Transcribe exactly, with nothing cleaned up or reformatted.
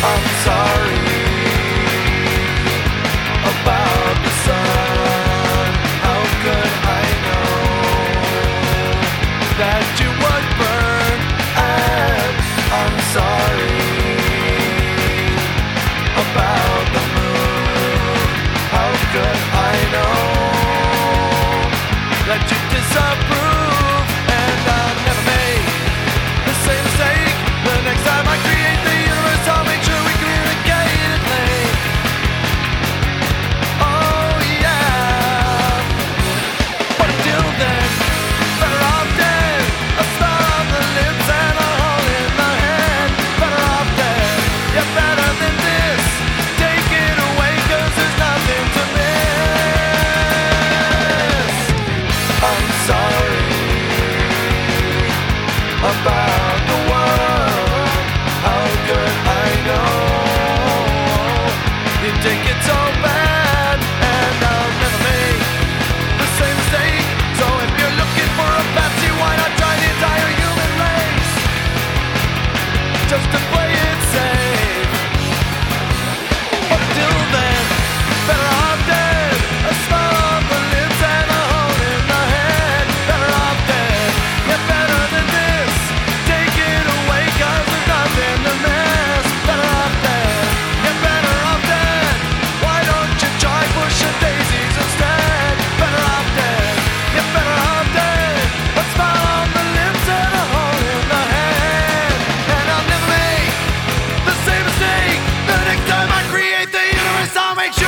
I'm sorry about the sun. How could I know that you would burn? And I'm sorry about the moon. How could I know that you disapprove? And I'll never make the same mistake the next time I create the universe. I'll make sure we communicate it late. Oh yeah. But until then, better off dead. A star on the lips and a hole in the head. Better off dead, yeah, better than this. Take it away, cause there's nothing to miss. I'm sorry about the world. How could I know you take it so bad? And I'll never make the same mistake. So if you're looking for a fancy, why not try the entire human race? Just to play it safe. But until then, better off dead. A smile on the lips and a hole in the head. Better off dead, yeah, better than this. Take it away, cause there's nothing to miss. Better off dead, yeah, better off dead. Why don't you try pushing daisies instead? Better off dead, yeah, better off dead. A smile on the lips and a hole in the head. And I'll never make the same mistake the next time I create the universe. I'll make sure